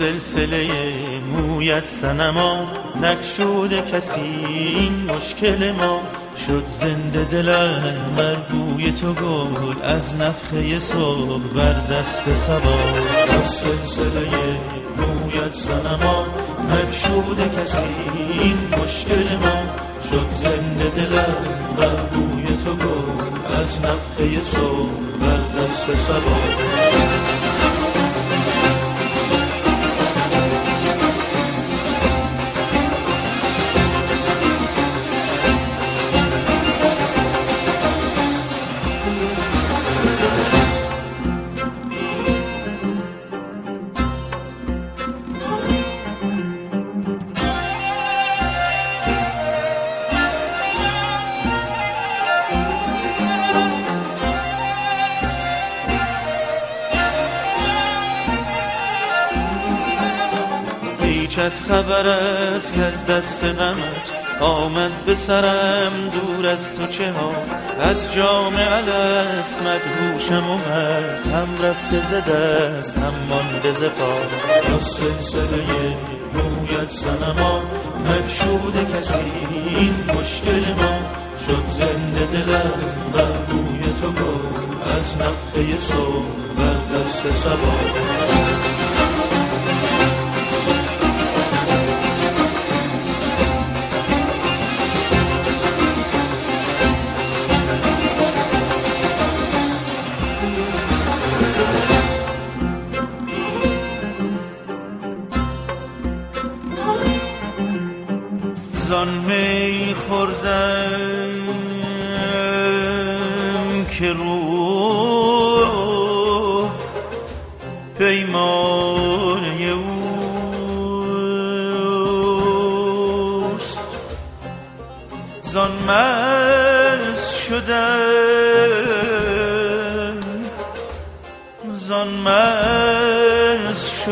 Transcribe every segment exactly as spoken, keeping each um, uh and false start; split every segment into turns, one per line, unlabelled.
سلسله مویت صنما نگشوده کسی این مشکل ما. شد زنده دلم بر بوی تو گل از نفخه صبح بر دست صبا. با سلسله مویت صنما نگشوده کسی این مشکل ما. شد زنده دلم بر بوی تو گل از نفخه صبح بر دست صبا. هیچت خبر است که از دست غمت آمد به سرم دور از تو چه ها. از جام الست مدهوشم و مست هم رفته ز دست هم مانده ز پا. با سلسله مویت صنما نگشوده کسی این مشکل ما. شد زنده دلم بر بوی تو گل از نفخه صبح بر دست صبا. زان می خوردم که روح پیمانه اوست. زان مست شدم زان مست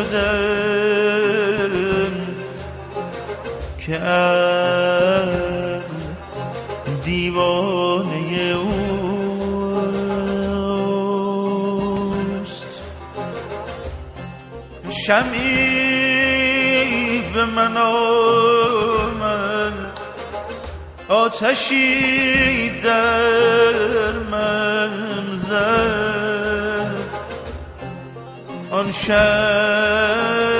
شدم که ام دیوانه اوست. شمعی به من آمد آتشی در من زد. آن شب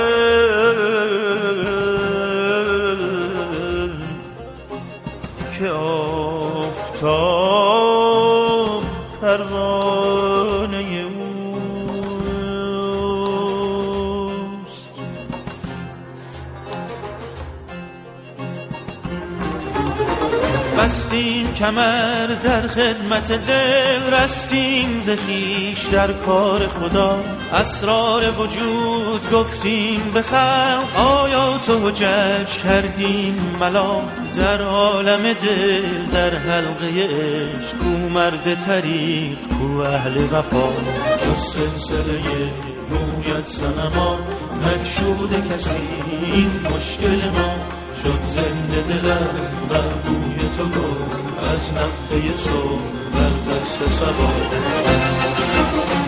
که آفتاب پروانه اوست. بستیم کمر در خدمت دل رستیم ز خویش در کار خدا. اسرار وجود گفتیم به خلق آیات و حجج کردیم ملا. در عالم دل در حلقه عشق کو مرد طریق کو اهل وفا. با سلسله مویت صنما نگشوده کسی این مشکل ما. شد زنده دلم بر بوی تو گل از نفخه صبح بر دست صبا.